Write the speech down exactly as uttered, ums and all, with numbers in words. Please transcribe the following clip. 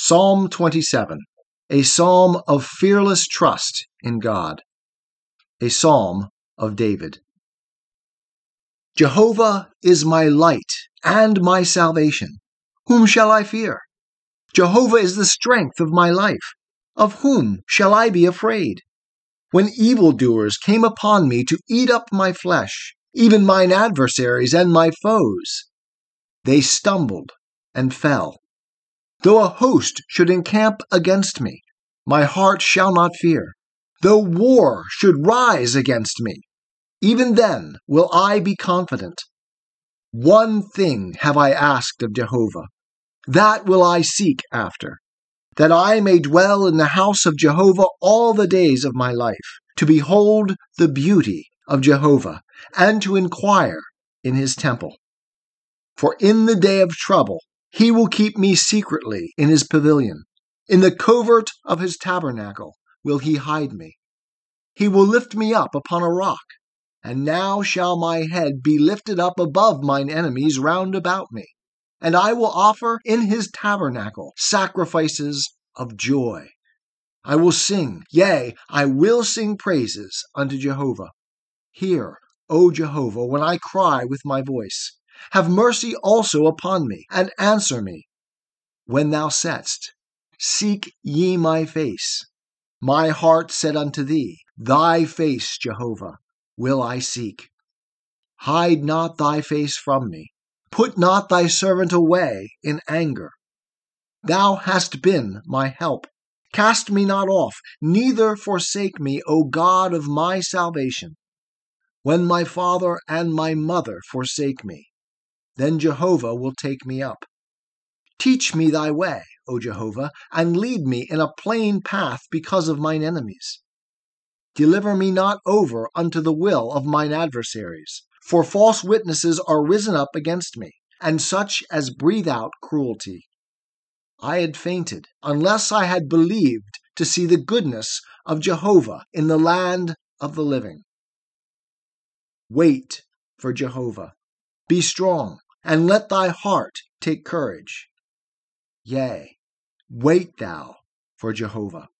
Psalm twenty-seven, a psalm of fearless trust in God, a psalm of David. Jehovah is my light and my salvation. Whom shall I fear? Jehovah is the strength of my life. Of whom shall I be afraid? When evildoers came upon me to eat up my flesh, even mine adversaries and my foes, they stumbled and fell. Though a host should encamp against me, my heart shall not fear. Though war should rise against me, even then will I be confident. One thing have I asked of Jehovah, that will I seek after, that I may dwell in the house of Jehovah all the days of my life, to behold the beauty of Jehovah, and to inquire in his temple. For in the day of trouble he will keep me secretly in his pavilion. In the covert of his tabernacle will he hide me. He will lift me up upon a rock, and now shall my head be lifted up above mine enemies round about me. And I will offer in his tabernacle sacrifices of joy. I will sing, yea, I will sing praises unto Jehovah. Hear, O Jehovah, when I cry with my voice. Have mercy also upon me, and answer me. When thou saidst, Seek ye my face, my heart said unto thee, Thy face, Jehovah, will I seek. Hide not thy face from me. Put not thy servant away in anger. Thou hast been my help. Cast me not off, neither forsake me, O God of my salvation. When my father and my mother forsake me, then Jehovah will take me up. Teach me thy way, O Jehovah, and lead me in a plain path because of mine enemies. Deliver me not over unto the will of mine adversaries, for false witnesses are risen up against me, and such as breathe out cruelty. I had fainted, unless I had believed to see the goodness of Jehovah in the land of the living. Wait for Jehovah. Be strong, and let thy heart take courage. Yea, wait thou for Jehovah.